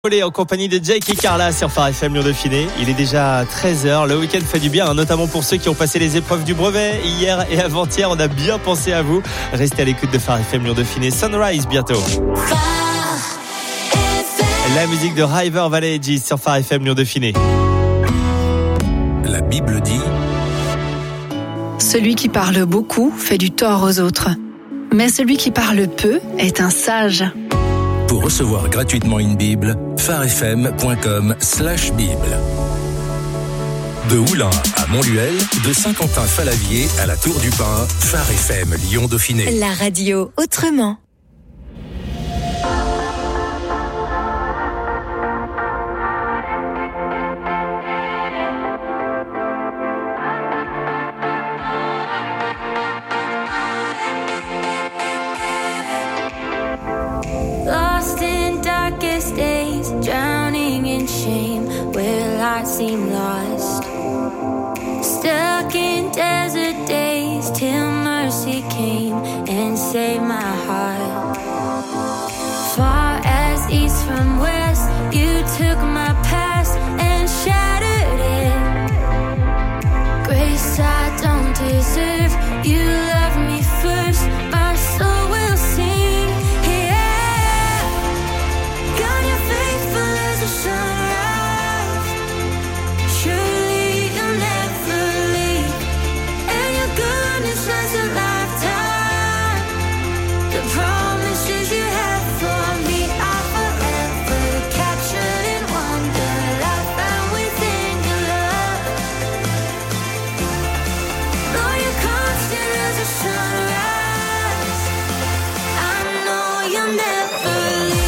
En compagnie de Jake et Carla sur Phare FM Lyon-Dauphiné. Il est déjà 13h. Le week-end fait du bien, notamment pour ceux qui ont passé les épreuves du brevet. Hier et avant-hier, on a bien pensé à vous. Restez à l'écoute de Phare FM Lyon-Dauphiné. Sunrise bientôt. La musique de River Valley Edge sur Phare FM Lyon-Dauphiné. La Bible dit: celui qui parle beaucoup fait du tort aux autres, mais celui qui parle peu est un sage. Pour recevoir gratuitement une Bible, pharefm.com/Bible. De Oulin à Montluel, de Saint-Quentin-Falavier à la Tour du Pin, Phare FM Lyon-Dauphiné. La radio autrement. Drowning in shame, where light seemed lost. Stuck in desert days till mercy came and saved my heart. Far as east from west, you took my past and shattered it. Grace I don't deserve, you loved me first, my soul will sing. Sunrise, surely you'll never leave, and your goodness lasts a lifetime. The promises you have for me are forever captured in wonder I found within your love. Lord, you're constant as a sunrise, I know you'll never leave.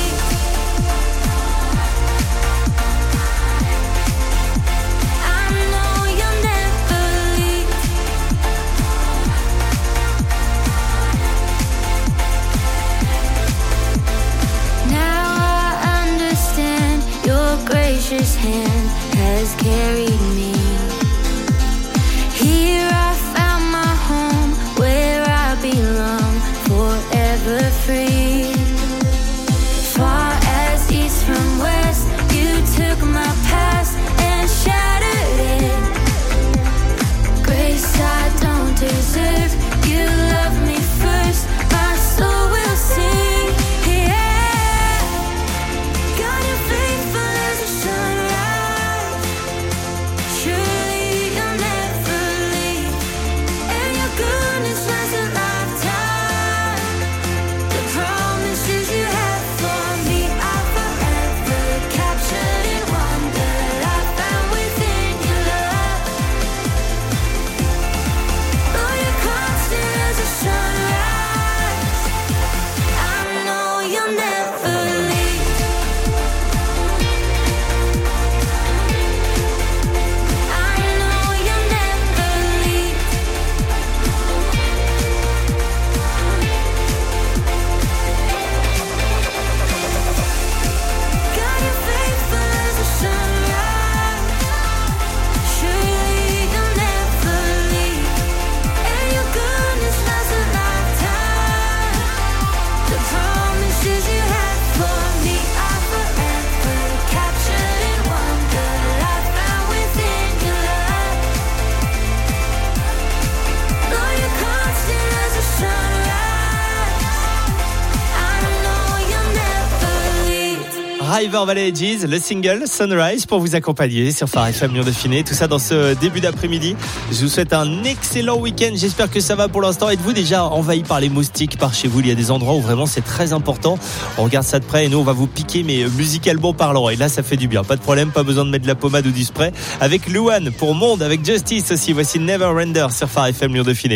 Gracious hand has carried me. Here I found my home, where I belong, forever free. Far as east from west, you took my past and shattered it. Grace I don't deserve, you love me first, my soul will sing. River Valley Edge, le single Sunrise pour vous accompagner sur Phare FM Lyon-Dauphiné. Tout ça dans ce début d'après-midi. Je vous souhaite un excellent week-end. J'espère que ça va pour l'instant. Êtes-vous déjà envahi par les moustiques par chez vous? Il y a des endroits où vraiment c'est très important. On regarde ça de près et nous on va vous piquer, mais musicalement parlant. Et là ça fait du bien. Pas de problème, pas besoin de mettre de la pommade ou du spray. Avec Louane pour Monde, avec Justice aussi. Voici Never Render sur Phare FM Lyon-Dauphiné.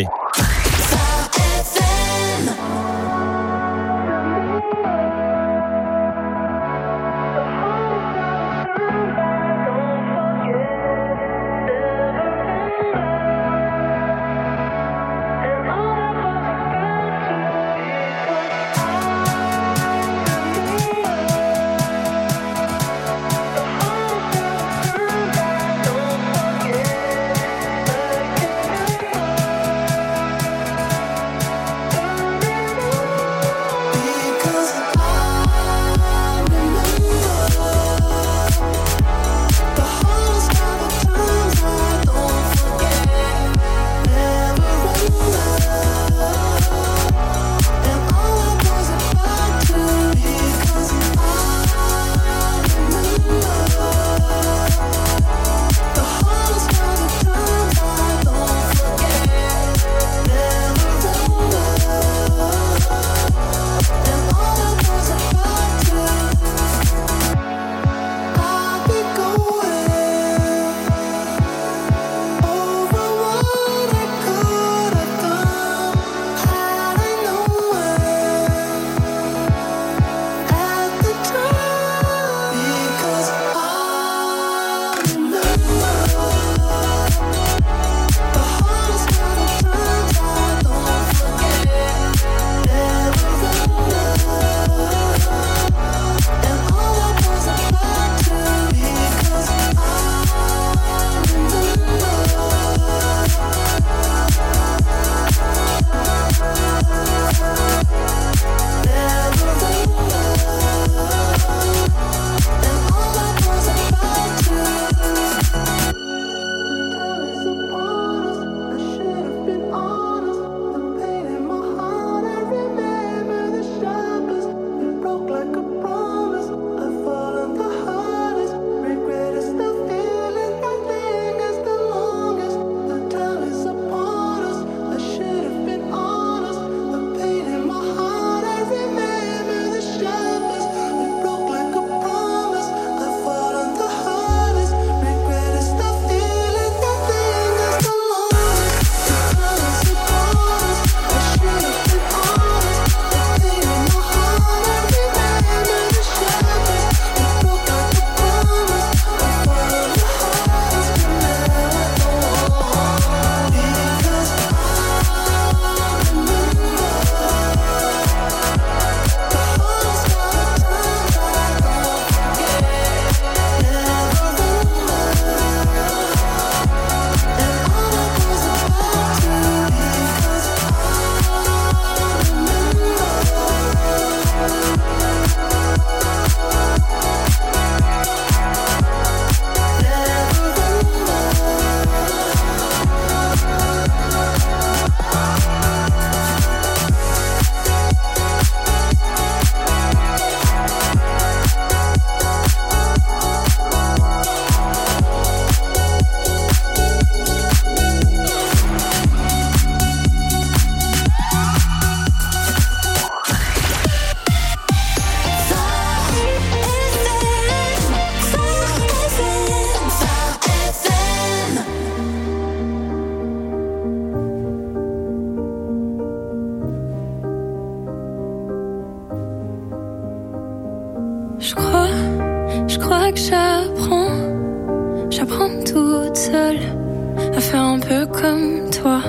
Je crois que j'apprends toute seule à faire un peu comme toi.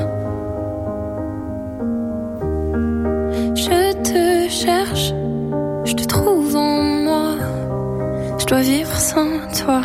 Je te cherche, je te trouve en moi. Je dois vivre sans toi.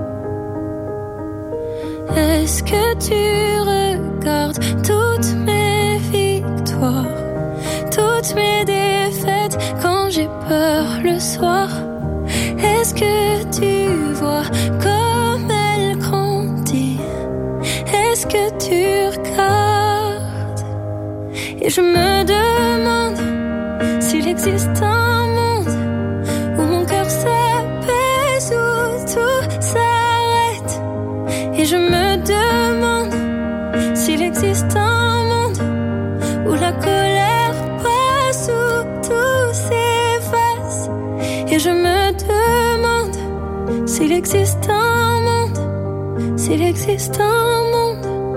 Est-ce que tu regardes toutes mes victoires, toutes mes défaites quand j'ai peur le soir? Est-ce que tu vois comme elle grandit? Est-ce que tu regardes? Et je me demande s'il existe un monde où mon cœur s'apaise, où tout s'arrête. Et je me demande s'il existe un monde où la colère passe, où tout s'efface. Et je me demande s'il existe un monde, s'il existe un monde,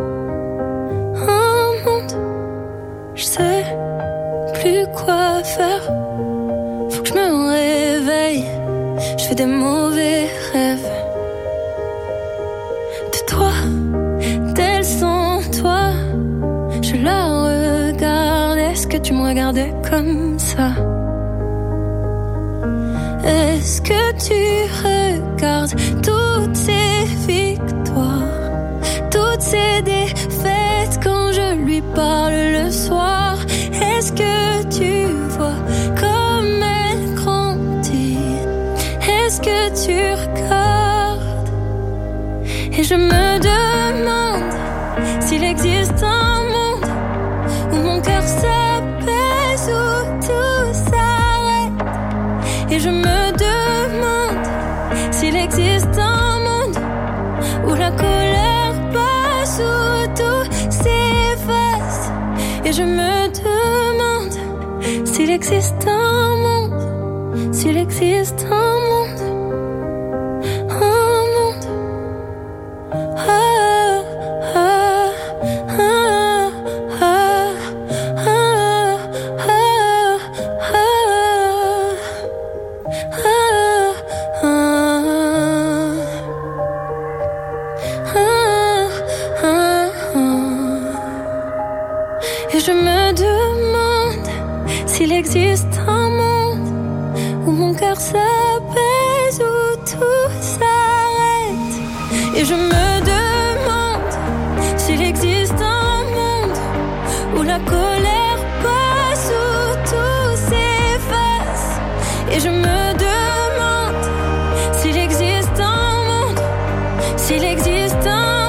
je sais plus quoi faire. Faut que je me réveille, je fais des mauvais rêves. De toi, d'elle sans toi, je la regarde. Est-ce que tu me regardais comme ça? Est-ce que tu regardes toutes ces victoires, toutes ces défaites quand je lui parle le soir? Est-ce que tu vois comme elle grandit? Est-ce que tu regardes? Et je me demande s'il existe un monde où mon cœur s'apaise, où tout s'arrête. Et je me demande s'il existe un monde où la colère passe, où tout s'efface. Et je me demande s'il existe un monde, s'il existe un monde, un monde. Ah, ah, ah, ah, ah, Et je me demande s'il existe un monde où mon cœur s'apaise, où tout s'arrête. Et je me demande s'il existe un monde où la colère passe, où tout s'efface. Et je me demande s'il existe un monde, s'il existe un monde.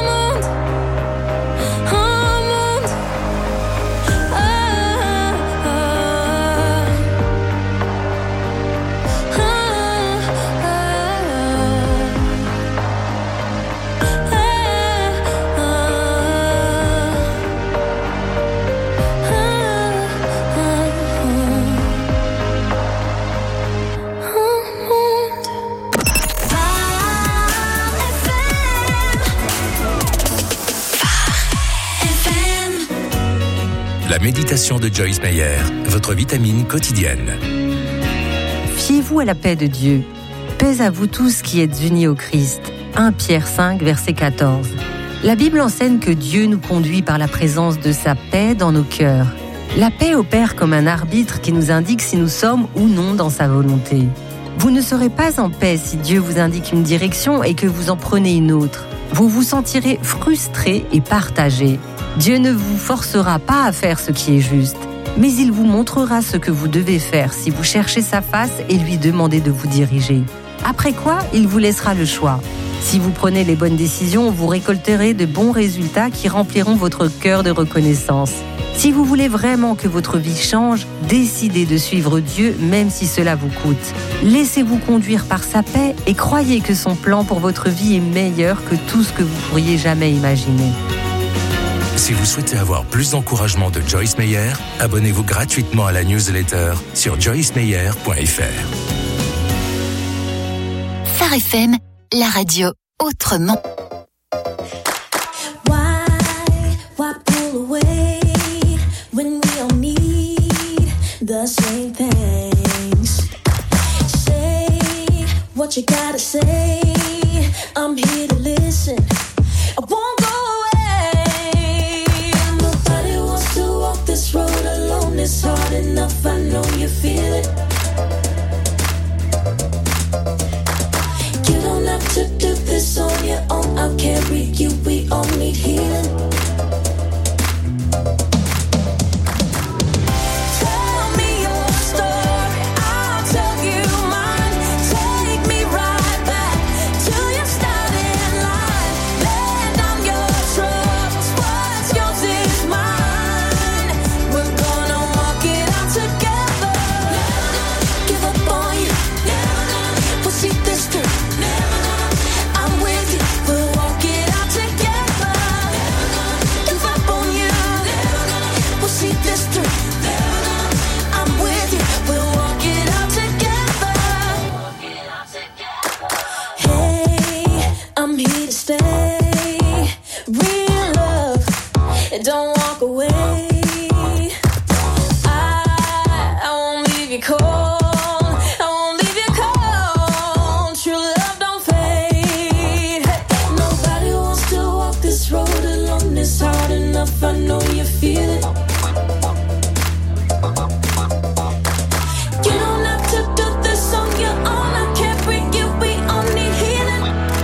La méditation de Joyce Meyer, votre vitamine quotidienne. Fiez-vous à la paix de Dieu. Paix à vous tous qui êtes unis au Christ. 1 Pierre 5, verset 14. La Bible enseigne que Dieu nous conduit par la présence de sa paix dans nos cœurs. La paix opère comme un arbitre qui nous indique si nous sommes ou non dans sa volonté. Vous ne serez pas en paix si Dieu vous indique une direction et que vous en prenez une autre. Vous vous sentirez frustré et partagé. Dieu ne vous forcera pas à faire ce qui est juste, mais il vous montrera ce que vous devez faire si vous cherchez sa face et lui demandez de vous diriger. Après quoi, il vous laissera le choix. Si vous prenez les bonnes décisions, vous récolterez de bons résultats qui rempliront votre cœur de reconnaissance. Si vous voulez vraiment que votre vie change, décidez de suivre Dieu même si cela vous coûte. Laissez-vous conduire par sa paix et croyez que son plan pour votre vie est meilleur que tout ce que vous pourriez jamais imaginer. Si vous souhaitez avoir plus d'encouragement de Joyce Meyer, abonnez-vous gratuitement à la newsletter sur joycemeyer.fr. Phare FM, la radio autrement. Why pull away when we all need the same things? Say what what you gotta say. I'm here to listen. I won't go away. Nobody wants to walk this road alone. It's hard enough, I know you feel it. You don't have to do this on your own. I'll carry you, we all need healing. Don't walk away. I won't leave you cold. I won't leave you cold. True love don't fade. Nobody wants to walk this road alone. It's hard enough, I know you feel it. You don't have to do this on your own. I can't bring you, we all need healing.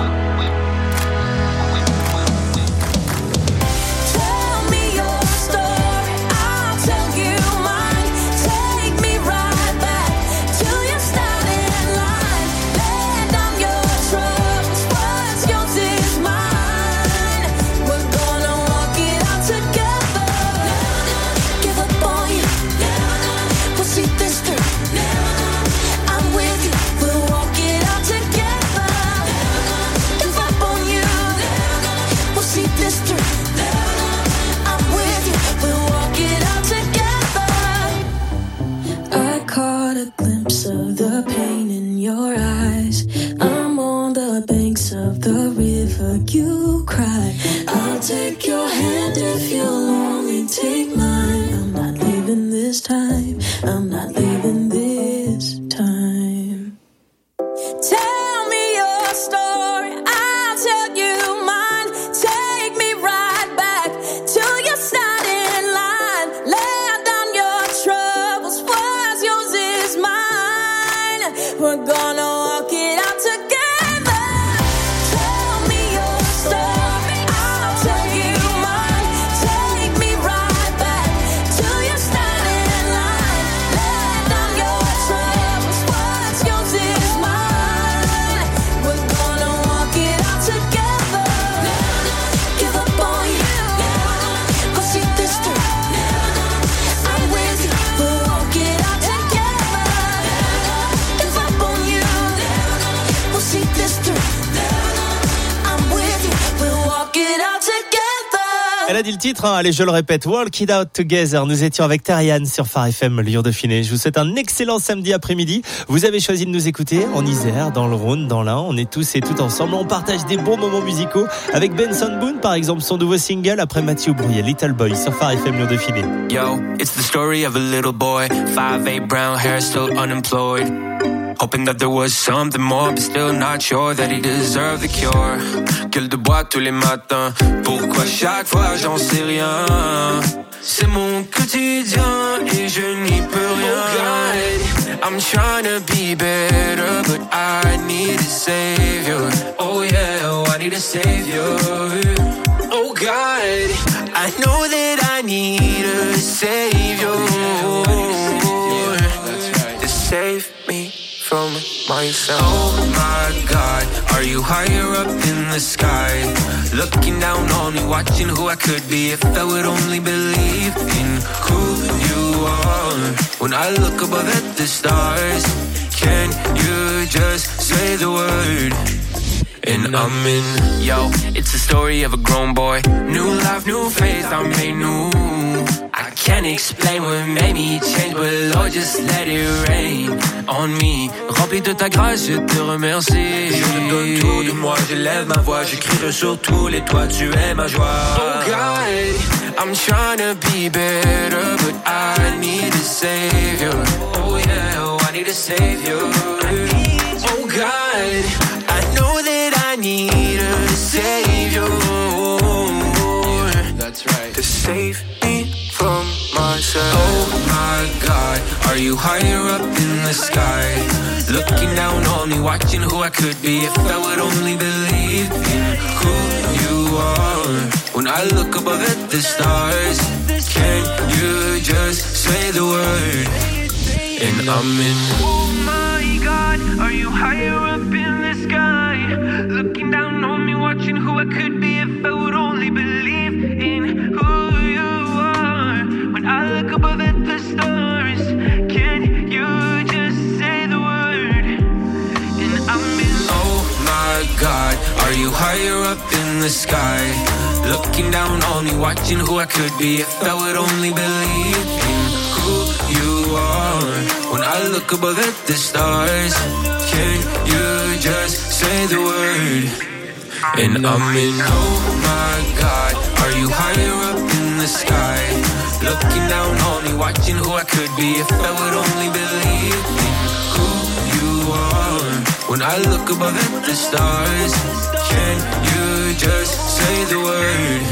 You cry. I'll take your hand if you'll only take mine. I'm not leaving this time. I'm not leaving this time. Tell me your story. I'll tell you mine. Take me right back to your starting line. Lay down your troubles. What's yours is mine. We're gonna walk it out together. Elle a dit le titre, hein. Allez, je le répète, Walk It Out Together. Nous étions avec Terriane sur Phare FM, Lyon-Dauphiné. Je vous souhaite un excellent samedi après-midi. Vous avez choisi de nous écouter en Isère, dans le Rhône, dans l'Ain. On est tous et toutes ensemble. On partage des bons moments musicaux avec Benson Boone, par exemple, son nouveau single après Mathieu Brouillet, Little Boy, sur Phare FM, Lyon-Dauphiné. Yo, it's the story of a little boy, 5'8", brown hair, still unemployed. Hoping that there was something more, but still not sure that he deserved the cure. Gueule de bois tous les matins, pourquoi chaque fois j'en sais rien. C'est mon quotidien et je n'y peux rien. Oh God, I'm trying to be better, but I need a savior. Oh yeah, oh, I need a savior. Oh God, I know that I need a savior. To save me from myself. Oh my God, are you higher up in the sky? Looking down on me, watching who I could be if I would only believe in who you are. When I look above at the stars, can you just say the word? And I'm in. Yo, it's the story of a grown boy. New life, new faith, I'm made new. I can't explain what made me change, but Lord, just let it rain on me. Rempli de ta grâce, je te remercie. Je te donne tout de moi, j'élève ma voix, j'écris sur tous les toits, tu es ma joie. Oh God, I'm trying to be better, but I need a savior. Oh yeah, oh, I need a savior. Oh God, I know that I need a savior. That's right. To save me from myself. Oh my God, are you higher up in the sky? Looking down on me, watching who I could be if I would only believe in who you are. When I look above at the stars, can you just say the word? And I'm in. Oh my God, are you higher up in the sky? Looking down on me, watching who I could be if I would only believe in who you are. When I look above at the stars, can you just say the word? And I'm in. Oh my God, are you higher up in the sky? Looking down on me, watching who I could be if I would only believe in who you are. When I look above at the stars, can you just say the word? And I'm in. Oh my God, are you higher up in the sky? Looking down on me, watching who I could be if I would only believe in who you are. When I look above at the stars, can you just say the word?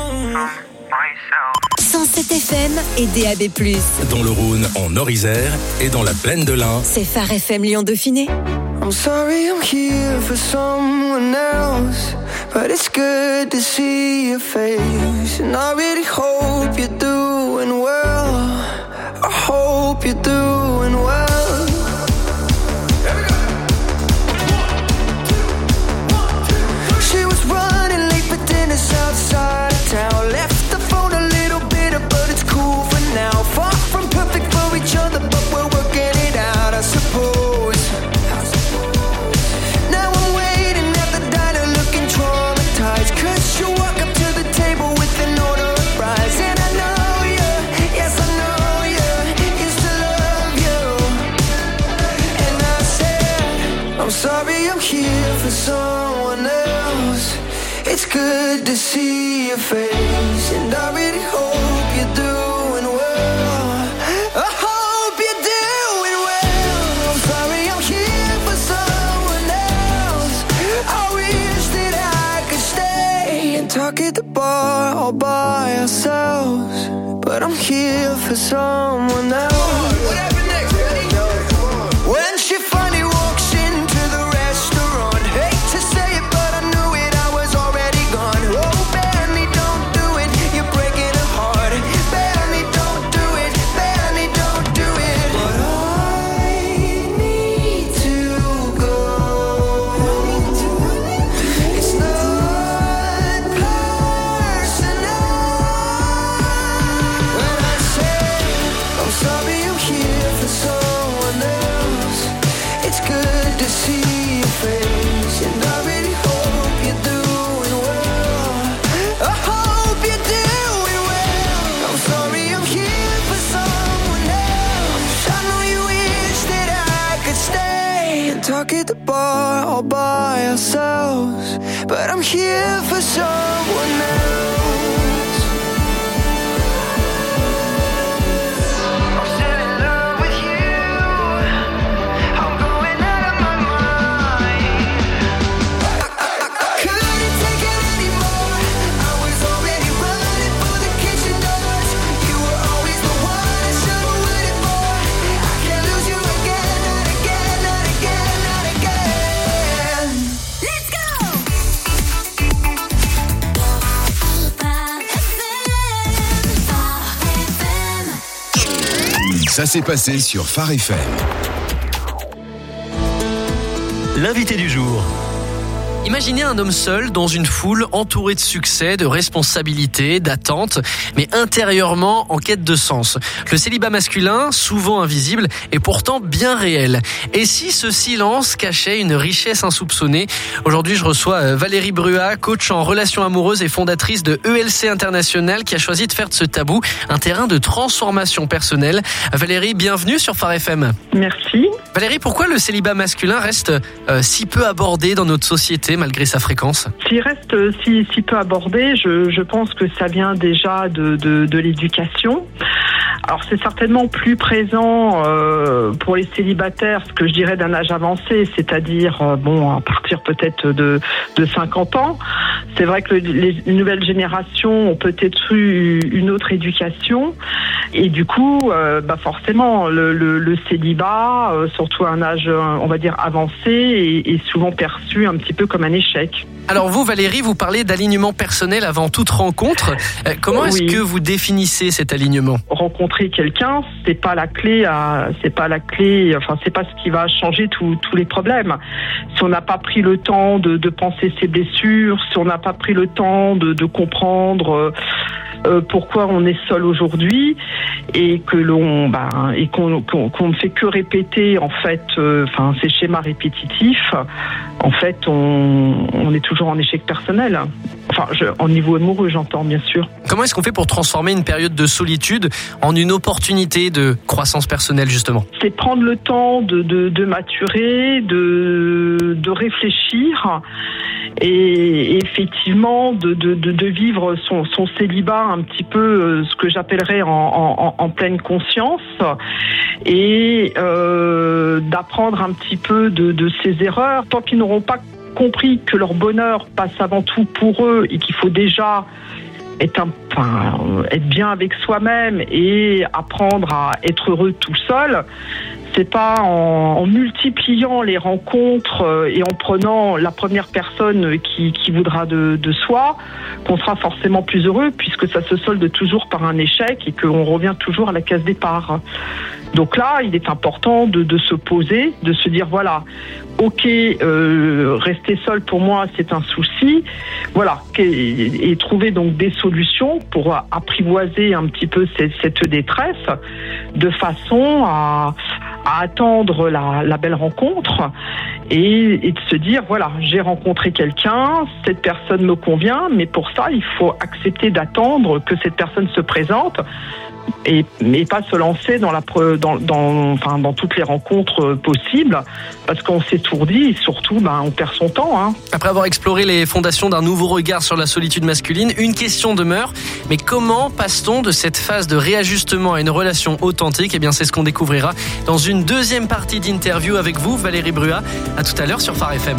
107 FM et DAB+. Dans le Rhône, en Nord-Isère et dans la plaine de l'Ain. C'est Phare FM Lyon Dauphiné. I'm sorry I'm here for someone else, but it's good to see your face. And I really hope you're doing well. I hope you're doing well. She was running late for dinner outside of town. Left the phone a little bitter, but it's cool for now. Far from perfect for each other, but we're working it out, I suppose. Now I'm waiting at the diner looking traumatized, 'cause she walk up to the table with an order of fries. And I know you, yes I know you, used to love you. And I said, I'm sorry I'm here for someone else. It's good to see your face, and I really hope you're doing well. I hope you're doing well. I'm sorry I'm here for someone else. I wish that I could stay and talk at the bar all by ourselves, but I'm here for someone else. What happened next? When she finally walks into the restaurant, hate to say it, but I knew it, I was already gone. Oh, Benny, don't do it, you're breaking her heart. Benny, don't do it, Benny, don't do it. But I need to go. It's not personal. When I say I'm sorry I'm here for someone else, it's good to see your face, and I really hope you're doing well. I hope you're doing well. I'm sorry I'm here for someone else. I know you wish that I could stay and talk at the bar all by ourselves, but I'm here for someone else. I'm still in love with you. I'm going out of my mind. I couldn't take it anymore. I was already running for the kitchen doors. You were always the one I should have waited for. I can't lose you again, not again, not again, not again. Let's go! Ça s'est passé sur Phare FM. L'invité du jour. Imaginez un homme seul dans une foule entouré de succès, de responsabilités, d'attentes, mais intérieurement en quête de sens. Le célibat masculin, souvent invisible, est pourtant bien réel. Et si ce silence cachait une richesse insoupçonnée? Aujourd'hui, je reçois Valérie Bruat, coach en relations amoureuses et fondatrice de ELC International, qui a choisi de faire de ce tabou un terrain de transformation personnelle. Valérie, bienvenue sur Phare FM. Merci. Valérie, pourquoi le célibat masculin reste si peu abordé dans notre société malgré sa fréquence? S'il reste si peu abordé, je pense que ça vient déjà de l'éducation. Alors c'est certainement plus présent pour les célibataires, ce que je dirais d'un âge avancé, c'est-à-dire à partir peut-être de 50 ans. C'est vrai que les nouvelles générations ont peut-être eu une autre éducation et du coup, forcément, le célibat, surtout à un âge, on va dire, avancé, est souvent perçu un petit peu comme un échec. Alors vous, Valérie, vous parlez d'alignement personnel avant toute rencontre. Comment est-ce que vous définissez cet alignement ? Rencontrer quelqu'un, c'est pas la clé, c'est pas ce qui va changer tous les problèmes. Si on n'a pas pris le temps de penser ses blessures, si on n'a pas pris le temps de comprendre pourquoi on est seul aujourd'hui et que qu'on ne fait que répéter en fait ces schémas répétitifs, en fait on est toujours en échec personnel. En niveau amoureux, j'entends bien sûr. Comment est-ce qu'on fait pour transformer une période de solitude en une opportunité de croissance personnelle justement ? C'est prendre le temps de maturer, de réfléchir et effectivement de vivre son célibat un petit peu ce que j'appellerais en pleine conscience et d'apprendre un petit peu de ses erreurs. Tant qu'ils n'auront pas compris que leur bonheur passe avant tout pour eux et qu'il faut déjà être bien avec soi-même et apprendre à être heureux tout seul, c'est pas en multipliant les rencontres et en prenant la première personne qui voudra de soi qu'on sera forcément plus heureux, puisque ça se solde toujours par un échec et qu'on revient toujours à la case départ. Donc là, il est important de se poser, de se dire voilà, ok, rester seul pour moi c'est un souci, voilà, et trouver donc des solutions pour apprivoiser un petit peu cette détresse, de façon à attendre la belle rencontre et de se dire voilà, j'ai rencontré quelqu'un, cette personne me convient, mais pour ça il faut accepter d'attendre que cette personne se présente mais pas se lancer dans toutes les rencontres possibles, parce qu'on s'étourdit et surtout on perd son temps. Hein. Après avoir exploré les fondations d'un nouveau regard sur la solitude masculine, une question demeure, mais comment passe-t-on de cette phase de réajustement à une relation authentique ? Eh bien c'est ce qu'on découvrira dans une deuxième partie d'interview avec vous, Valérie Brua. À tout à l'heure sur Phare FM.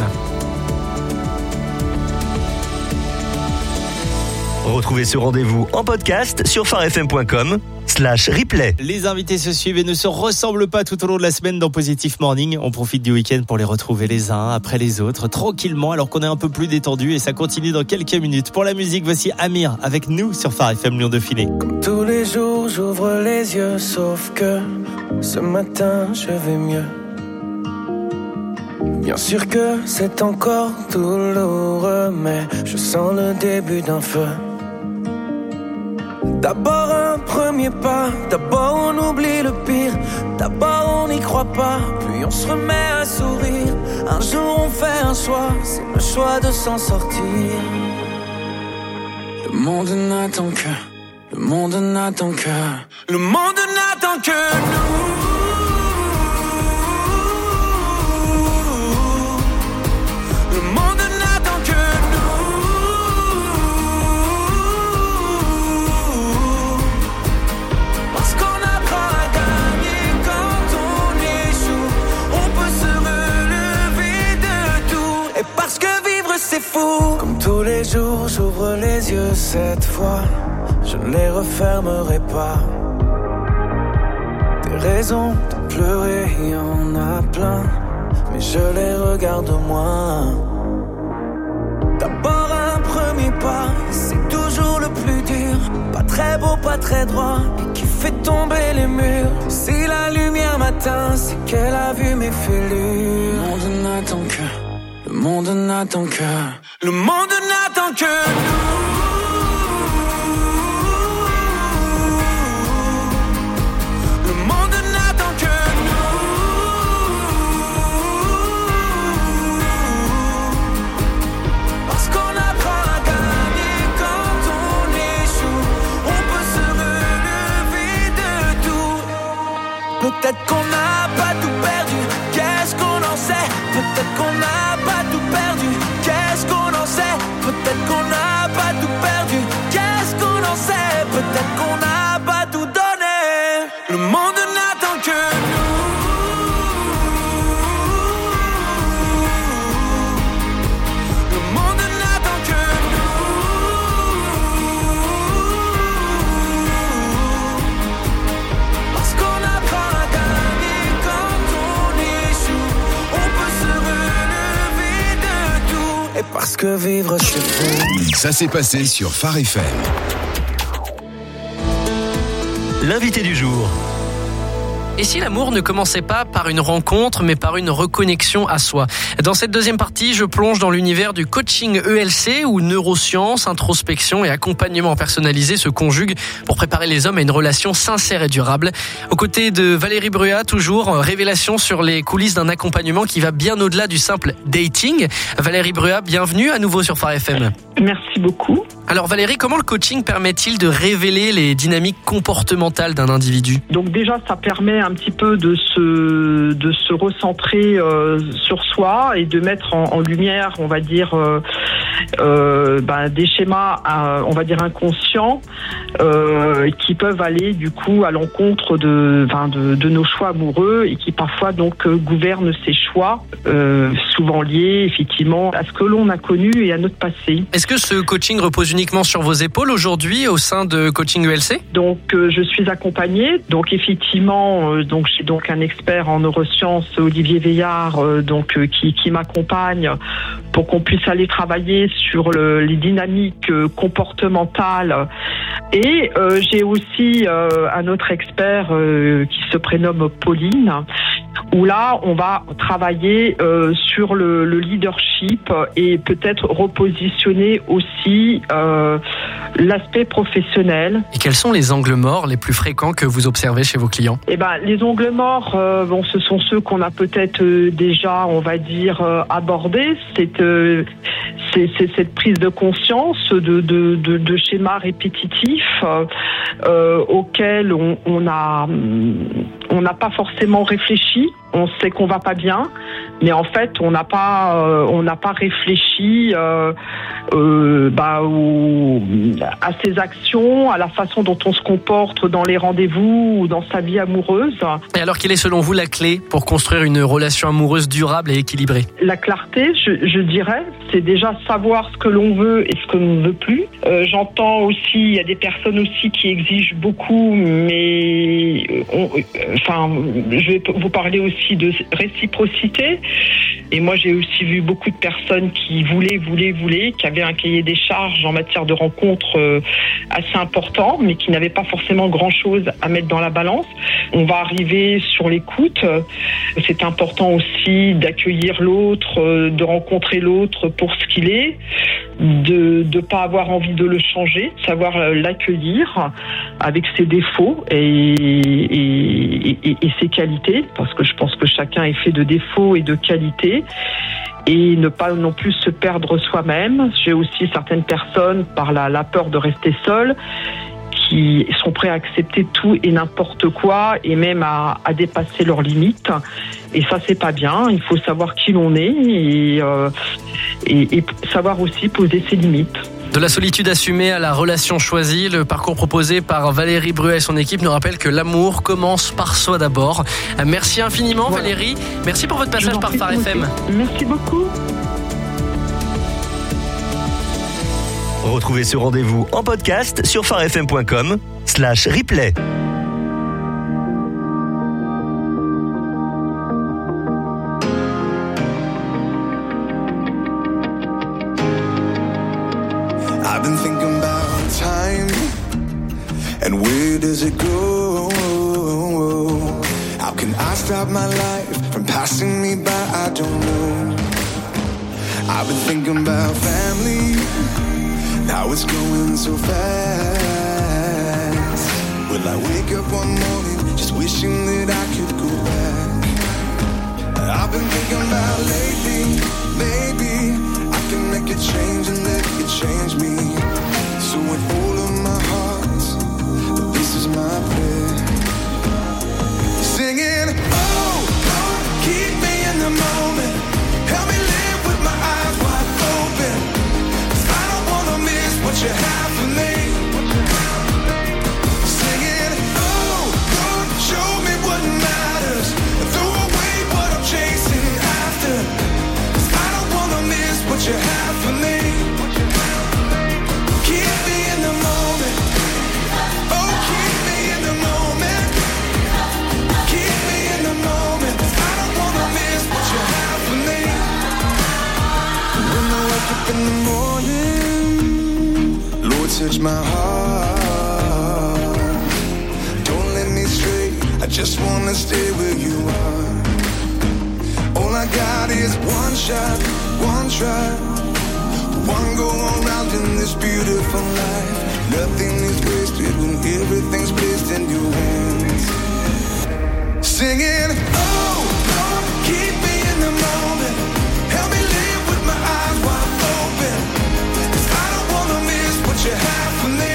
Retrouvez ce rendez-vous en podcast sur pharefm.com/replay. Les invités se suivent et ne se ressemblent pas tout au long de la semaine dans Positive Morning. On profite du week-end pour les retrouver les uns après les autres, tranquillement, alors qu'on est un peu plus détendu, et ça continue dans quelques minutes. Pour la musique, voici Amir avec nous sur Phare FM Lyon Dauphiné. Comme tous les jours, j'ouvre les yeux, sauf que ce matin, je vais mieux. Bien sûr que c'est encore douloureux, mais je sens le début d'un feu. D'abord un premier pas, d'abord on oublie le pire, d'abord on n'y croit pas, puis on se remet à sourire. Un jour on fait un choix, c'est le choix de s'en sortir. Le monde n'attend que, le monde n'attend que, le monde n'attend que nous. C'est fou. Comme tous les jours, j'ouvre les yeux cette fois. Je ne les refermerai pas. Des raisons de pleurer, il y en a plein, mais je les regarde moins. D'abord un premier pas, c'est toujours le plus dur. Pas très beau, pas très droit, et qui fait tomber les murs. Si la lumière m'atteint, c'est qu'elle a vu mes fêlures. Le monde n'attend que, le monde n'attend que, le monde n'attend que nous. Le monde n'attend que nous. Parce qu'on apprend à gagner quand on échoue. On peut se relever de tout. Peut-être qu'on n'a pas tout perdu, qu'est-ce qu'on en sait? Peut-être qu'on n'a pas tout perdu, qu'est-ce qu'on en sait? Peut-être qu'on n'a pas tout et parce que vivre c'est beau. Ça s'est passé sur Phare FM. L'invité du jour. Et si l'amour ne commençait pas par une rencontre, mais par une reconnexion à soi? Dans cette deuxième partie, je plonge dans l'univers du coaching ELC où neurosciences, introspection et accompagnement personnalisé se conjuguent pour préparer les hommes à une relation sincère et durable. Aux côtés de Valérie Brua, toujours, révélation sur les coulisses d'un accompagnement qui va bien au-delà du simple dating. Valérie Brua, bienvenue à nouveau sur Phare FM. Merci beaucoup. Alors Valérie, comment le coaching permet-il de révéler les dynamiques comportementales d'un individu? Donc déjà, ça permet un petit peu de se recentrer sur soi et de mettre en lumière, on va dire, des schémas, on va dire inconscients, qui peuvent aller du coup à l'encontre de nos choix amoureux et qui parfois donc gouvernent ces choix, souvent liés effectivement à ce que l'on a connu et à notre passé. Est-ce que ce coaching repose uniquement sur vos épaules aujourd'hui au sein de Coaching ELC? Donc je suis accompagnée, donc effectivement, j'ai donc un expert en neurosciences, Olivier Veillard, qui m'accompagne pour qu'on puisse aller travailler sur les dynamiques comportementales. Et j'ai aussi un autre expert qui se prénomme Pauline, où là on va travailler sur le leadership et peut-être repositionner aussi l'aspect professionnel. Et quels sont les angles morts les plus fréquents que vous observez chez vos clients? Les angles morts, ce sont ceux qu'on a peut-être déjà, on va dire, abordés. C'est cette prise de conscience de schémas répétitifs auxquels on n'a pas forcément réfléchi. On sait qu'on va pas bien, mais en fait on n'a pas réfléchi à ses actions, à la façon dont on se comporte dans les rendez-vous ou dans sa vie amoureuse. Et alors, quelle est selon vous la clé pour construire une relation amoureuse durable et équilibrée? La clarté, je dirais, c'est déjà savoir ce que l'on veut et ce que l'on ne veut plus. J'entends aussi, il y a des personnes aussi qui exigent beaucoup, mais je vais vous parler aussi de réciprocité. Et moi, j'ai aussi vu beaucoup de personnes qui voulaient, qui avaient un cahier des charges en matière de rencontres assez important, mais qui n'avaient pas forcément grand-chose à mettre dans la balance. On va arriver sur l'écoute. C'est important aussi d'accueillir l'autre, de rencontrer l'autre pour ce qu'il est, de ne pas avoir envie de le changer, savoir l'accueillir avec ses défauts et ses qualités, parce que je pense que chacun est fait de défauts et de qualités, et ne pas non plus se perdre soi-même. J'ai aussi certaines personnes, par la peur de rester seule, qui sont prêts à accepter tout et n'importe quoi, et même à dépasser leurs limites. Et ça, c'est pas bien. Il faut savoir qui l'on est et savoir aussi poser ses limites. De la solitude assumée à la relation choisie, le parcours proposé par Valérie Brua et son équipe nous rappelle que l'amour commence par soi d'abord. Merci infiniment, voilà. Valérie. Merci pour votre passage par Phare FM. Merci beaucoup. Retrouvez ce rendez-vous en podcast sur pharefm.com/replay. I've been thinking about time and where does it go? How can I stop my life from passing me by? I don't know. I've been thinking about family. Now it's going so fast. Will I wake up one morning just wishing that I could go back? I've been thinking about lately, maybe I can make a change and let it change me. So with all of my heart, this is my prayer. Singing, oh, Lord, keep me in the moment. Help me live with my eyes wide open. What you have for me. Singing, oh, Lord, show me what matters. Throw away what I'm chasing after. 'Cause I don't wanna miss what you have for me. wake up in the morning, Lord, touch my heart. Don't let me stray, I just wanna stay where you are. All I got is one shot, one try, one go around in this beautiful life. Nothing is wasted when everything's placed in your hands. Singing, oh, Lord, keep me in the moment. Help me live with my eyes wide open. 'Cause I don't wanna miss what you have for me.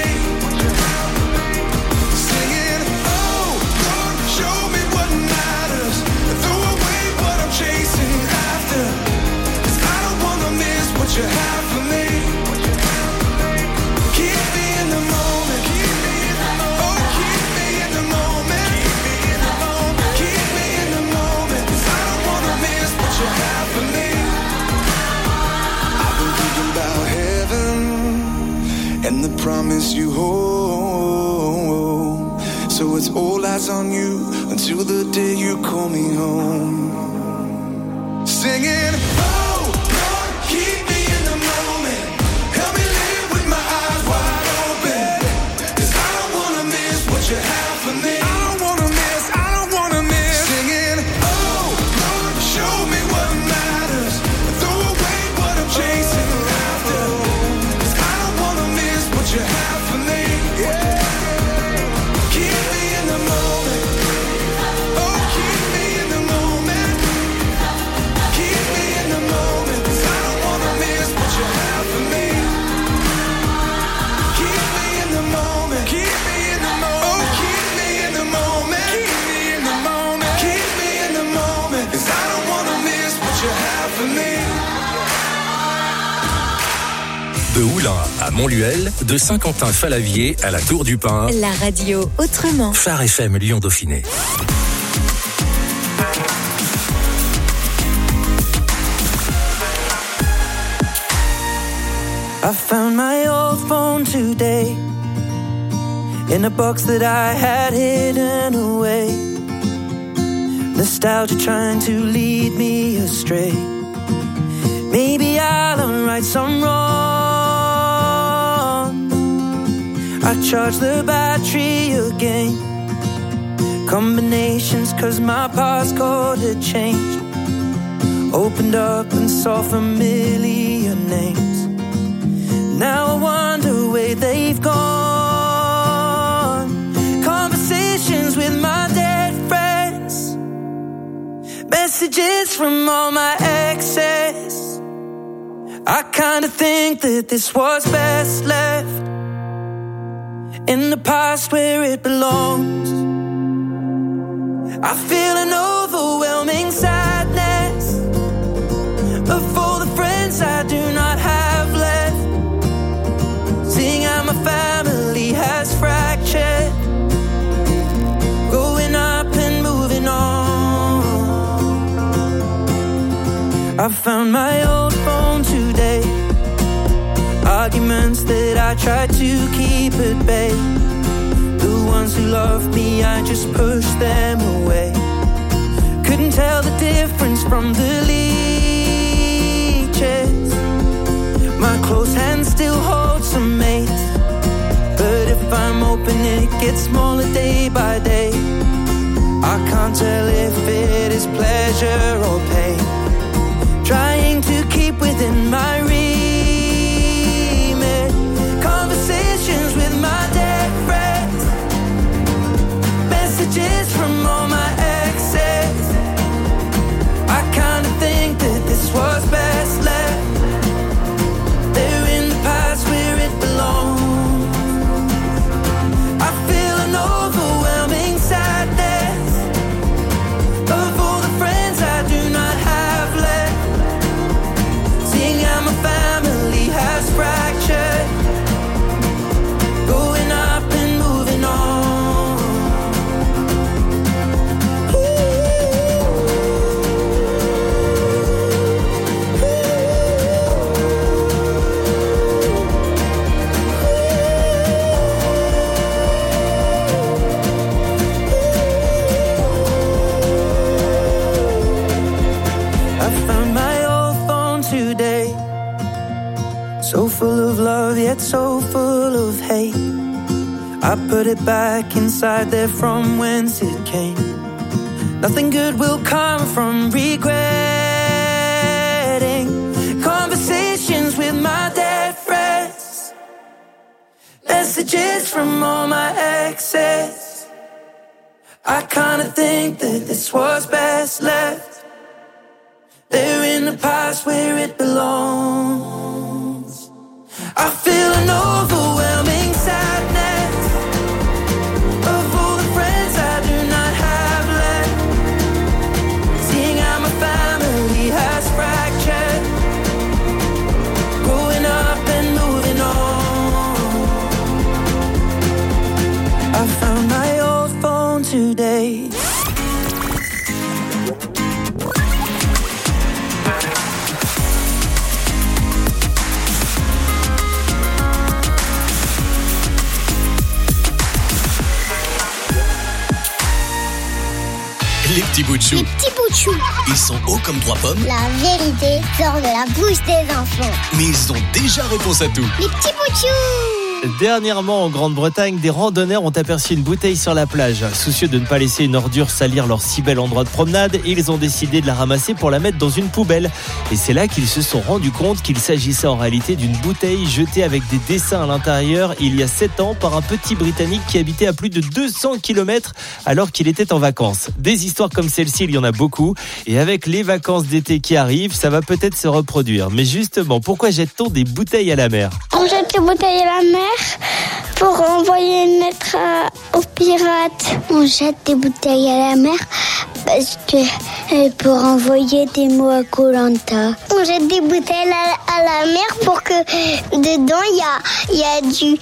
Singing, oh, Lord, show me what matters. And throw away what I'm chasing after. 'Cause I don't wanna miss what you have for me. Keep me in the moment. Keep me in the moment. Oh, keep me in the moment. Keep me in the moment. Keep me in the moment. 'Cause I don't wanna miss what you have for me. I've been thinking about heaven and the promise you hold. So it's all eyes on you until the day you call me home. Singing, oh, Lord, keep me in the moment. Help me live with my eyes wide open. 'Cause I don't wanna miss what you have for me. I don't wanna miss, I don't wanna miss. Singing, oh, Lord, show me what matters. And throw away what I'm chasing after. 'Cause I don't wanna miss what you have for me. Yeah. Keep me in the moment. Oh, keep me in the moment. Keep me in the moment. 'Cause I don't wanna miss what you have for me. Keep me in the moment. Keep me in the moment. Oh, keep me in the moment. Keep me in the moment. Keep me in the moment. 'Cause I don't wanna miss what you have for me. De Oulin à Montluel, de Saint-Quentin-Falavier à la Tour du Pin. La radio autrement. Phare FM Lyon-Dauphiné. I found my old phone today in a box that I had hidden away. Nostalgia trying to lead me astray. Maybe I'll right some wrong. I charged the battery again. Combinations 'cause my passcode had changed. Opened up and saw familiar names. Now I wonder where they've gone. Conversations with my dead friends. Messages from all my exes. I kinda think that this was best left in the past where it belongs. I feel an overwhelming sadness of all the friends I do not have left. Seeing how my family has fractured, growing up and moving on. I found my old phone today. Arguments that I tried to keep at bay. The ones who loved me, I just pushed them away. Couldn't tell the difference from the leeches. My close hand still holds some mates. But if I'm open, it gets smaller day by day. I can't tell if it is pleasure or pain. Trying to keep within my remit. Conversations with my dead friends. Messages from all my exes. I kinda think that this was best left. They're in the past where it belongs. I feel an overwhelming sadness of all the friends I do not have left. So full of love, yet so full of hate. I put it back inside there from whence it came. Nothing good will come from regretting conversations with my dead friends, messages from all my exes. I kinda think that this was best left there in the past where it belongs. I feel an overwhelming sadness of all the friends I do not have left, seeing how my family has fractured, growing up and moving on. I found my old phone today. Les petits bouts de chou. Les petits bouts de chou. Ils sont hauts comme 3 pommes. La vérité sort de la bouche des enfants. Mais ils ont déjà réponse à tout. Les petits bouts de chou. Dernièrement, en Grande-Bretagne, des randonneurs ont aperçu une bouteille sur la plage. Soucieux de ne pas laisser une ordure salir leur si bel endroit de promenade, ils ont décidé de la ramasser pour la mettre dans une poubelle. Et c'est là qu'ils se sont rendus compte qu'il s'agissait en réalité d'une bouteille jetée avec des dessins à l'intérieur il y a 7 ans par un petit Britannique qui habitait à plus de 200 km alors qu'il était en vacances. Des histoires comme celle-ci, il y en a beaucoup. Et avec les vacances d'été qui arrivent, ça va peut-être se reproduire. Mais justement, pourquoi jette-t-on des bouteilles à la mer ? On jette des bouteilles à la mer pour envoyer une lettre aux pirates. On jette des bouteilles à la mer parce que pour envoyer des mots à Koh-Lanta. On jette des bouteilles à la mer pour que dedans il y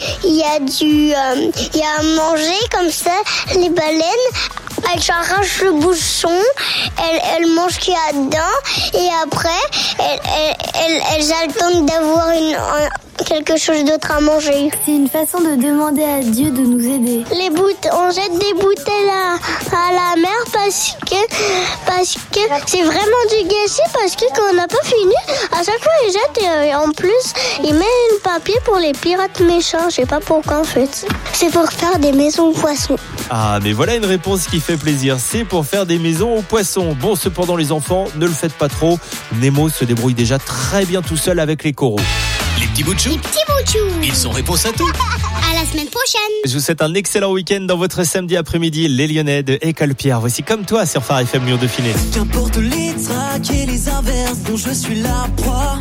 a à manger, comme ça les baleines elles s'arrachent le bouchon, elles mangent ce qu'il y a dedans et après elles attendent d'avoir quelque chose d'autre à manger. C'est une façon de demander à Dieu de nous aider. On jette des bouteilles à la mer parce que c'est vraiment du gâchis, parce que quand on n'a pas fini, à chaque fois ils jettent et en plus ils mettent le papier pour les pirates méchants. Je sais pas pourquoi en fait. C'est pour faire des maisons aux poissons. Ah, mais voilà une réponse qui fait plaisir. C'est pour faire des maisons aux poissons. Bon, cependant les enfants, ne le faites pas trop. Nemo se débrouille déjà très bien tout seul avec les coraux. Les petits bouts de chou. Les petits bouts de chou. Ils ont réponse à tout. À la semaine prochaine. Je vous souhaite un excellent week-end dans votre samedi après-midi. Les Lyonnais de École Pierre. Voici Comme toi sur Phare FM Lyon Dauphiné. Qu'importe les traques et les inverses dont je suis la proie.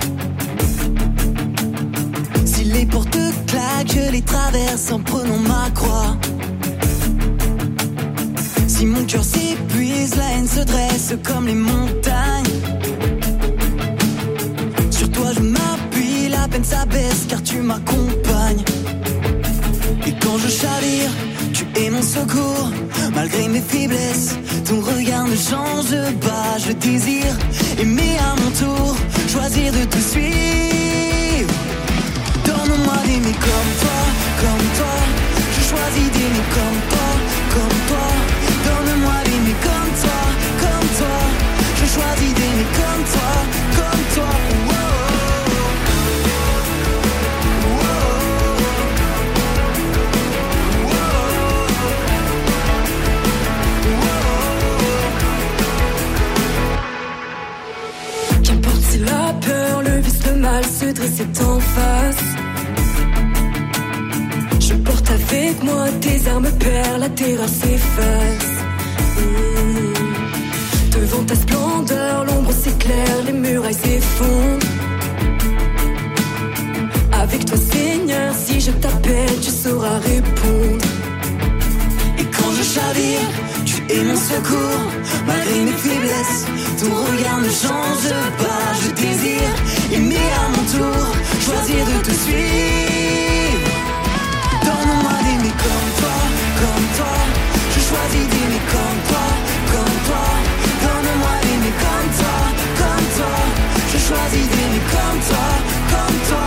Si les portes claquent, je les traverse en prenant ma croix. Si mon cœur s'épuise, la haine se dresse comme les montagnes. Sur toi je m'appuie, la peine s'abaisse car tu m'accompagnes. Et quand je chavire, tu es mon secours. Malgré mes faiblesses, ton regard ne change pas. Je désire aimer à mon tour, choisir de te suivre. Donne-moi d'aimer comme toi, comme toi. Je choisis d'aimer comme toi, comme toi. Donne-moi d'aimer comme toi, comme toi. Je choisis d'aimer comme toi, comme toi. Qu'importe si la peur, le vice, le mal se dressait en face. Je porte avec moi tes armes, père, la terreur s'efface. Devant ta splendeur, l'ombre s'éclaire, les murailles s'effondrent. Avec toi, Seigneur, si je t'appelle, tu sauras répondre. Et quand je chavire, tu es mon secours. Malgré mes faiblesses, ton regard ne change pas. Je désire aimer à mon tour, choisir de te suivre. Donne-moi d'aimer comme toi, comme toi. Je choisis d'aimer comme toi, comme toi. Donne-moi d'aimer comme toi, comme toi. Je choisis d'aimer comme toi, comme toi.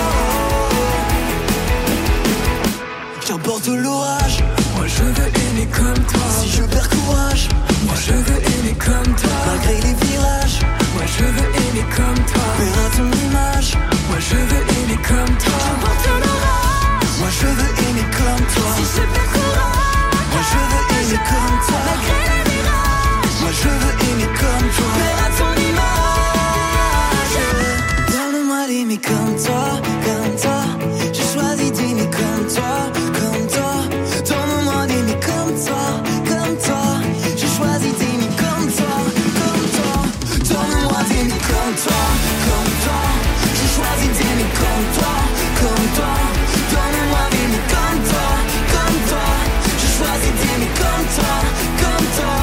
Qu'importe l'orage, moi je veux aimer comme toi. Si je perds courage, moi je veux aimer comme toi. malgré les virages, Moi je veux aimer comme toi. faire à ton image. Moi je veux aimer comme toi. J'emporte l'orage. Moi je veux aimer comme toi. Si je perds courage, moi je veux aimer comme toi. malgré les virages, Moi je veux aimer comme toi. faire à ton image. Donne-moi d'aimer comme toi, comme toi. J'ai choisi d'aimer comme toi, comme toi. Donne-moi d'aimer comme toi, comme toi. J'ai choisi d'aimer comme toi, comme toi. Donne-moi d'aimer comme toi, comme toi. J'ai choisi d'aimer comme toi, comme toi. Donne-moi d'aimer comme toi, comme toi. J'ai choisi d'aimer comme toi, comme toi.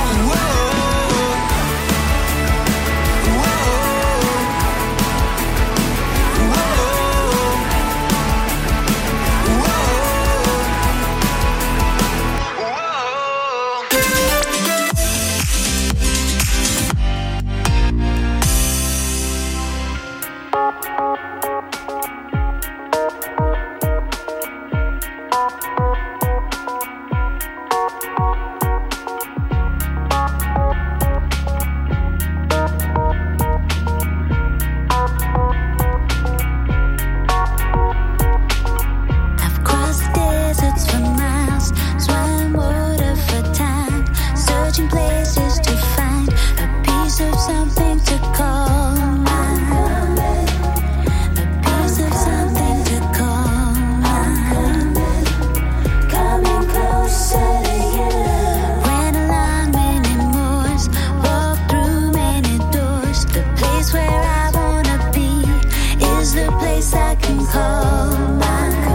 I've crossed deserts for miles, swam water for time, searching places to find a piece of something to call mine. A piece of something to call mine. Coming closer to you. Went along many moors, walked through many doors. The place where I wanna be is the place I can call mine.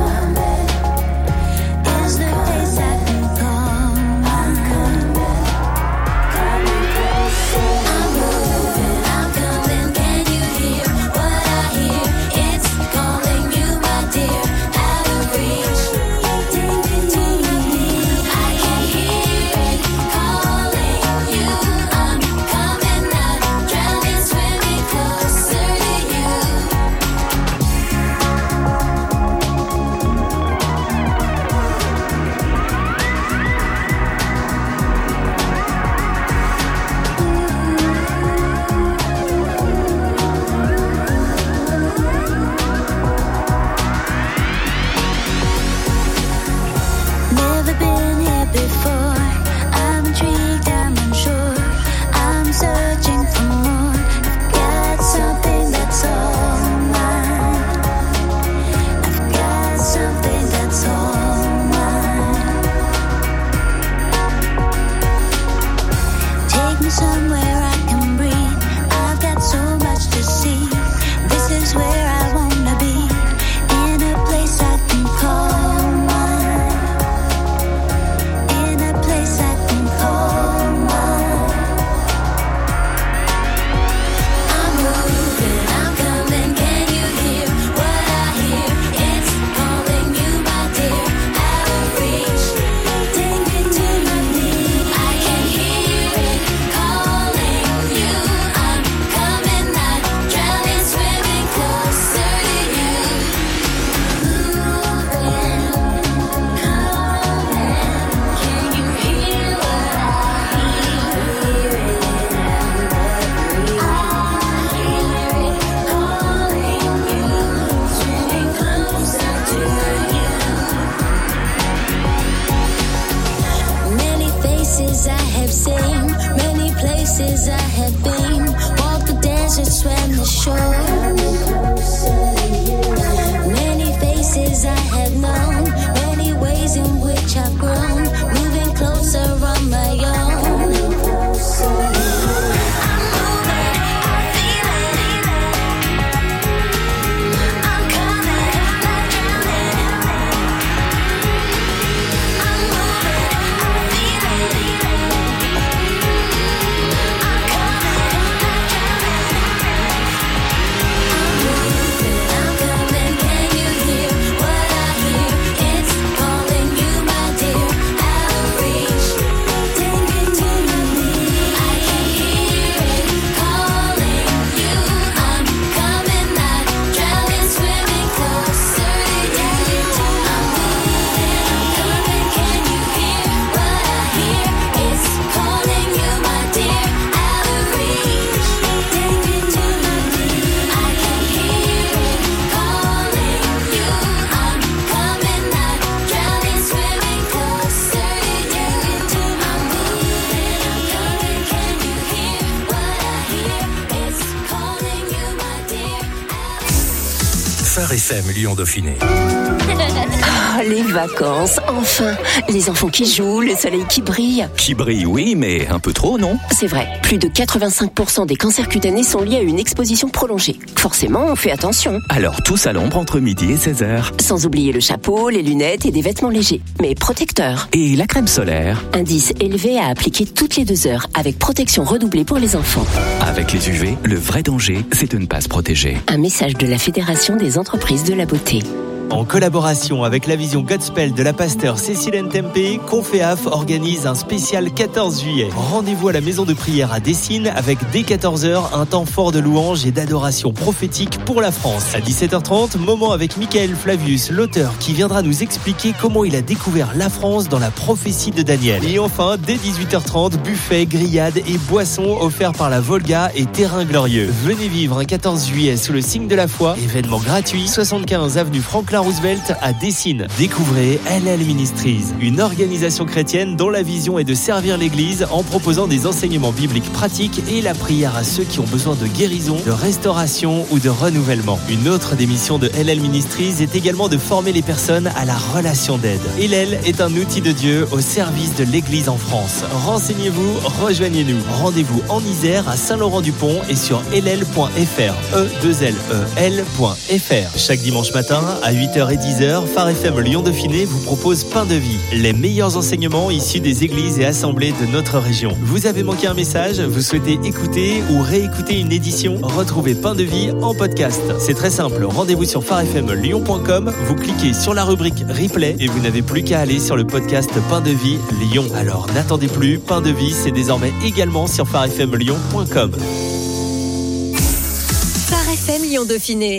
Is the place I can call mine. Coming closer. I'm moving, I'm coming. Can you hear what I hear? It's calling you, my dear. Out of reach, take me to my knees. I can hear it calling you. I'm coming out, drowning, swimming closer to you. Never been here before. I'm intrigued, I'm unsure. I'm searching for more. I've got something that's all mine. I've got something that's all mine. Take me somewhere I can breathe. I've got so much to see. This is where I wanna be. In a place I can call mine. In a place I can call mine. I'm moving, I'm coming. Can you hear what I hear? It's calling you, my dear. Out of reach, take me to my knees. I can hear it calling you. I'm coming out, drowning, swimming closer to you. Can you hear what I hear? I hear it calling you, swimming closer to you. Many faces I have seen, many places I have been. Walked the desert, swam the shore. Many faces I have known, many ways in which I've grown. Moving closer on my own. I'm moving, I feel it. I'm coming, not drowning. I'm moving, I feel it. I'm coming, FM Lyon-Dauphiné. Ah, les vacances, enfin. Les enfants qui jouent, le soleil qui brille. Qui brille, oui, mais un peu trop, non? C'est vrai, plus de 85% des cancers cutanés sont liés à une exposition prolongée. Forcément, on fait attention. Alors tous à l'ombre entre midi et 16h. Sans oublier le chapeau, les lunettes et des vêtements légers, mais protecteurs. Et la crème solaire? Indice élevé à appliquer toutes les 2 heures, avec protection redoublée pour les enfants. Avec les UV, le vrai danger, c'est de ne pas se protéger. Un message de la Fédération des entreprises de la beauté. En collaboration avec la vision Godspell de la pasteur Cécile Ntempé, Conféaf organise un spécial 14 juillet. Rendez-vous à la maison de prière à Dessines avec dès 14h un temps fort de louange et d'adoration prophétique pour la France. À 17h30, moment avec Michael Flavius, l'auteur qui viendra nous expliquer comment il a découvert la France dans la prophétie de Daniel. Et enfin, dès 18h30, buffet, grillades et boissons offerts par la Volga et Terrain Glorieux. Venez vivre un 14 juillet sous le signe de la foi, événement gratuit, 75 avenue Franklin Roosevelt à Dessines. Découvrez LL Ministries, une organisation chrétienne dont la vision est de servir l'Église en proposant des enseignements bibliques pratiques et la prière à ceux qui ont besoin de guérison, de restauration ou de renouvellement. Une autre des missions de LL Ministries est également de former les personnes à la relation d'aide. LL est un outil de Dieu au service de l'Église en France. Renseignez-vous, rejoignez-nous. Rendez-vous en Isère à Saint-Laurent-du-Pont et sur ll.fr. E2LEL.fr. Chaque dimanche matin à 8h et 10h, Phare FM Lyon-Dauphiné vous propose Pain de Vie, les meilleurs enseignements issus des églises et assemblées de notre région. Vous avez manqué un message, vous souhaitez écouter ou réécouter une édition? Retrouvez Pain de Vie en podcast. C'est très simple, rendez-vous sur pharefmlyon.com, vous cliquez sur la rubrique Replay et vous n'avez plus qu'à aller sur le podcast Pain de Vie Lyon. Alors n'attendez plus, Pain de Vie, c'est désormais également sur pharefmlyon.com. Phare FM Lyon-Dauphiné.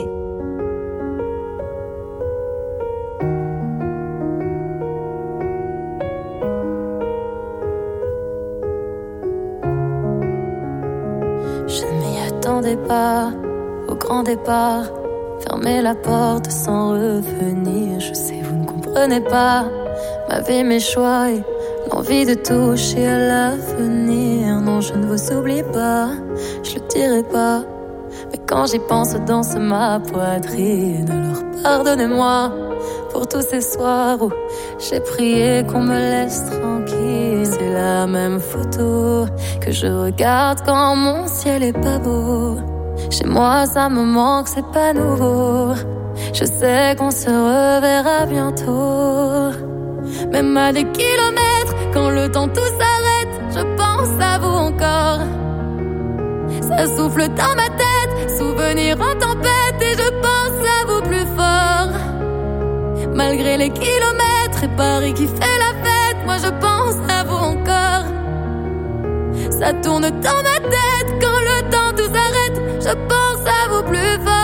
Pas au grand départ, fermez la porte sans revenir. Je sais vous ne comprenez pas ma vie, mes choix et l'envie de toucher à l'avenir. Non, je ne vous oublie pas, je le dirai pas, mais quand j'y pense danse ma poitrine. Alors pardonnez-moi pour tous ces soirs où j'ai prié qu'on me laisse tranquille. C'est la même photo que je regarde quand mon ciel est pas beau. Chez moi ça me manque, c'est pas nouveau. Je sais qu'on se reverra bientôt. Même à des kilomètres, quand le temps tout s'arrête, je pense à vous encore. Ça souffle dans ma tête, souvenir en tempête, et je pense à vous plus fort. Malgré les kilomètres et Paris qui fait la fête, moi je pense à vous encore. Ça tourne dans ma tête quand le temps tout s'arrête, je pense à vous plus fort.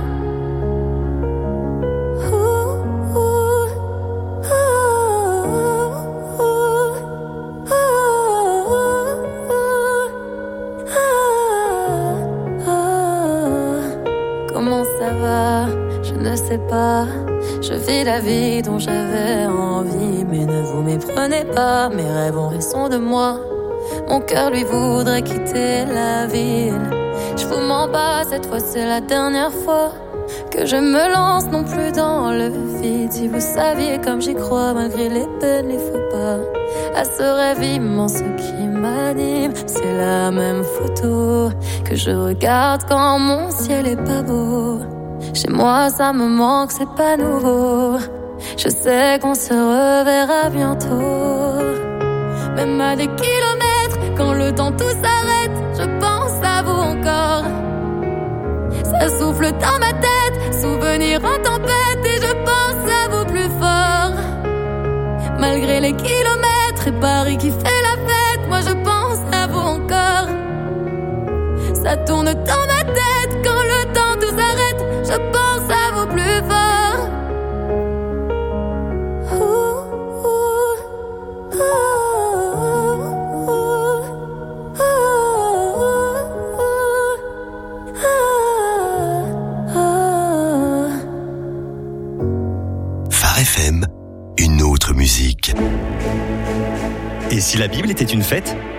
Comment ça va? Je ne sais pas. Je vis la vie dont j'avais envie, mais ne vous méprenez pas, mes rêves ont raison de moi. Mon cœur lui voudrait quitter la ville. Je vous mens pas, cette fois c'est la dernière fois que je me lance non plus dans le vide. Si vous saviez comme j'y crois, malgré les peines, les faux pas, à ce rêve immense qui m'anime. C'est la même photo que je regarde quand mon ciel est pas beau. Chez moi ça me manque, c'est pas nouveau. Je sais qu'on se reverra bientôt. Même à des kilomètres, quand le temps tout s'arrête, je pense à vous encore. Ça souffle dans ma tête, souvenir en tempête, et je pense à vous plus fort. Malgré les kilomètres et Paris qui fait la fête, moi je pense à vous encore. Ça tourne dans ma tête quand le temps tout s'arrête, je pense à vous plus fort. Phare FM, une autre musique. Et si la Bible était une fête ?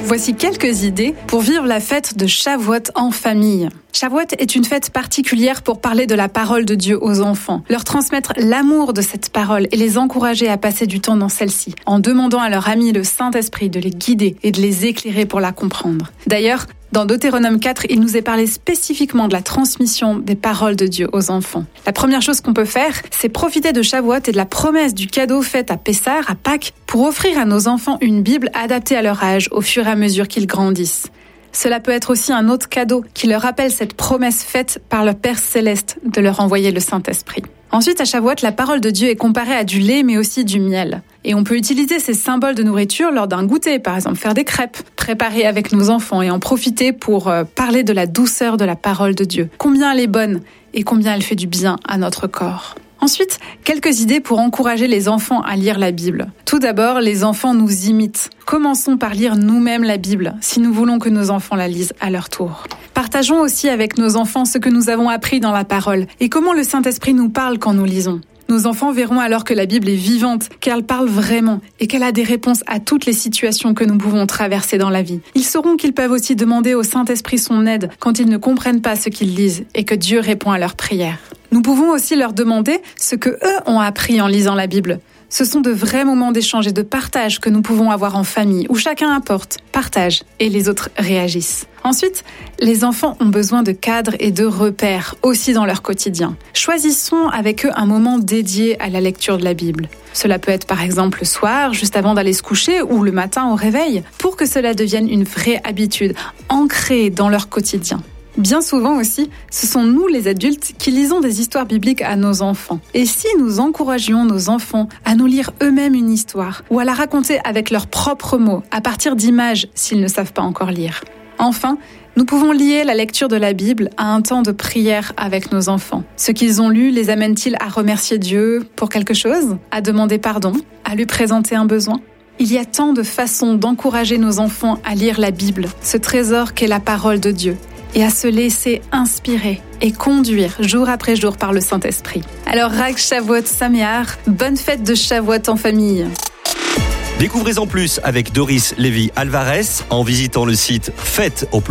Voici quelques idées pour vivre la fête de Shavuot en famille. Shavuot est une fête particulière pour parler de la parole de Dieu aux enfants, leur transmettre l'amour de cette parole et les encourager à passer du temps dans celle-ci, en demandant à leur ami le Saint-Esprit de les guider et de les éclairer pour la comprendre. D'ailleurs, dans Deutéronome 4, il nous est parlé spécifiquement de la transmission des paroles de Dieu aux enfants. La première chose qu'on peut faire, c'est profiter de Shavuot et de la promesse du cadeau fait à Pessah, à Pâques, pour offrir à nos enfants une Bible adaptée à leur âge au fur et à mesure qu'ils grandissent. Cela peut être aussi un autre cadeau qui leur rappelle cette promesse faite par le Père Céleste de leur envoyer le Saint-Esprit. Ensuite, à Shavuot, la parole de Dieu est comparée à du lait mais aussi du miel. Et on peut utiliser ces symboles de nourriture lors d'un goûter, par exemple faire des crêpes, préparer avec nos enfants et en profiter pour parler de la douceur de la parole de Dieu. Combien elle est bonne et combien elle fait du bien à notre corps. Ensuite, quelques idées pour encourager les enfants à lire la Bible. Tout d'abord, les enfants nous imitent. Commençons par lire nous-mêmes la Bible, si nous voulons que nos enfants la lisent à leur tour. Partageons aussi avec nos enfants ce que nous avons appris dans la parole et comment le Saint-Esprit nous parle quand nous lisons. Nos enfants verront alors que la Bible est vivante, qu'elle parle vraiment et qu'elle a des réponses à toutes les situations que nous pouvons traverser dans la vie. Ils sauront qu'ils peuvent aussi demander au Saint-Esprit son aide quand ils ne comprennent pas ce qu'ils lisent et que Dieu répond à leurs prières. Nous pouvons aussi leur demander ce que eux ont appris en lisant la Bible. Ce sont de vrais moments d'échange et de partage que nous pouvons avoir en famille, où chacun apporte, partage et les autres réagissent. Ensuite, les enfants ont besoin de cadres et de repères, aussi dans leur quotidien. Choisissons avec eux un moment dédié à la lecture de la Bible. Cela peut être par exemple le soir, juste avant d'aller se coucher, ou le matin au réveil, pour que cela devienne une vraie habitude, ancrée dans leur quotidien. Bien souvent aussi, ce sont nous les adultes qui lisons des histoires bibliques à nos enfants. Et si nous encouragions nos enfants à nous lire eux-mêmes une histoire, ou à la raconter avec leurs propres mots, à partir d'images s'ils ne savent pas encore lire. Enfin, nous pouvons lier la lecture de la Bible à un temps de prière avec nos enfants. Ce qu'ils ont lu les amène-t-il à remercier Dieu pour quelque chose, à demander pardon, à lui présenter un besoin ? Il y a tant de façons d'encourager nos enfants à lire la Bible, ce trésor qu'est la parole de Dieu, et à se laisser inspirer et conduire jour après jour par le Saint-Esprit. Alors, Rag Shavuot Sameach, bonne fête de Shavuot en famille. Découvrez en plus avec Doris Lévy-Alvarez en visitant le site fête au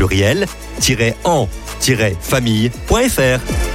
pluriel-en-famille.fr.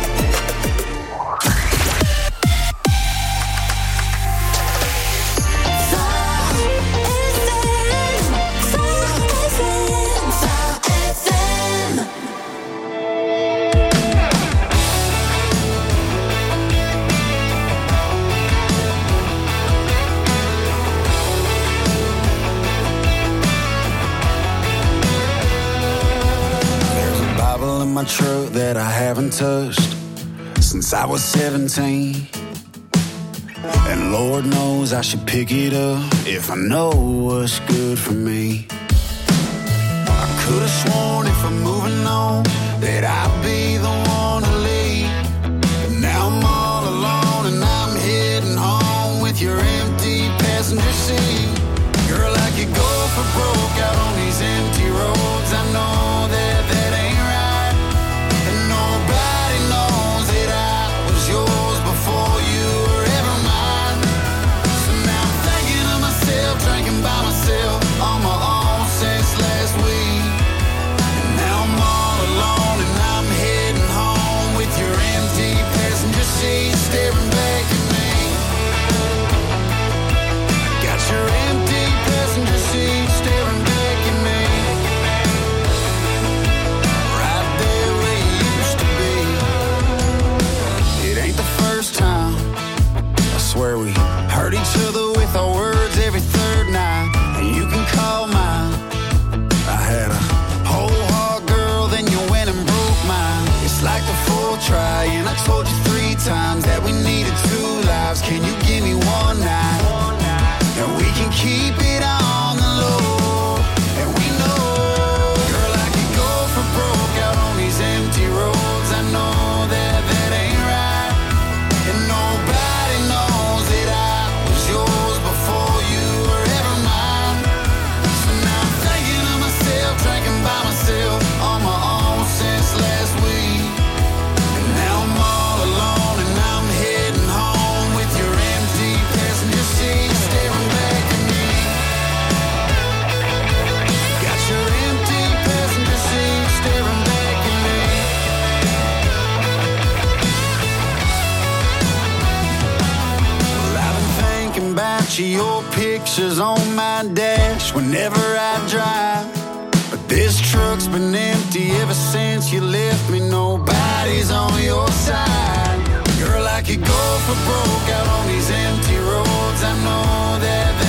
My truck that I haven't touched since I was 17, and Lord knows I should pick it up if I know what's good for me. I could have sworn if I'm moving on that I'd be the one to lead, but now I'm all alone and I'm heading home with your empty passenger seat. Girl, I could go for broke out on these empty roads. I know that ain't right. Nobody knows that I was yours before you were ever mine. So now I'm thinking of myself, drinking by myself on my own since last week. And now I'm all alone and I'm heading home with your empty passenger seat staring back at me. Got your empty passenger seat staring back at me. bunch of your pictures on my dash whenever I drive. But this truck's been empty ever since you left me. Nobody's on your side. Girl, I could go for broke out on these empty roads. I know that